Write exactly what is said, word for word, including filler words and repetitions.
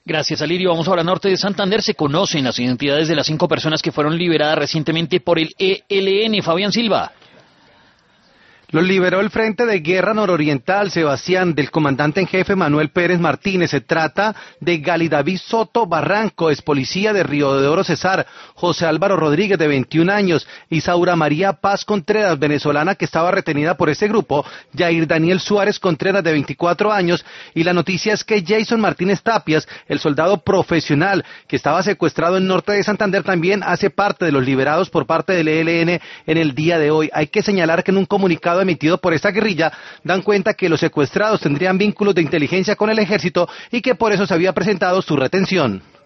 Gracias, Alirio. Vamos ahora al norte de Santander. Se conocen las identidades de las cinco personas que fueron liberadas recientemente por el E L N. Fabián Silva. Los liberó el Frente de Guerra Nororiental, Sebastián, del comandante en jefe Manuel Pérez Martínez. Se trata de Gali David Soto Barranco, ex policía de Río de Oro Cesar, José Álvaro Rodríguez, de veintiún años, Isaura María Paz Contreras, venezolana, que estaba retenida por ese grupo, Jair Daniel Suárez Contreras, de veinticuatro años, y la noticia es que Jason Martínez Tapias, el soldado profesional que estaba secuestrado en norte de Santander, también hace parte de los liberados por parte del E L N en el día de hoy. Hay que señalar que en un comunicado emitido por esta guerrilla dan cuenta que los secuestrados tendrían vínculos de inteligencia con el ejército y que por eso se había presentado su retención.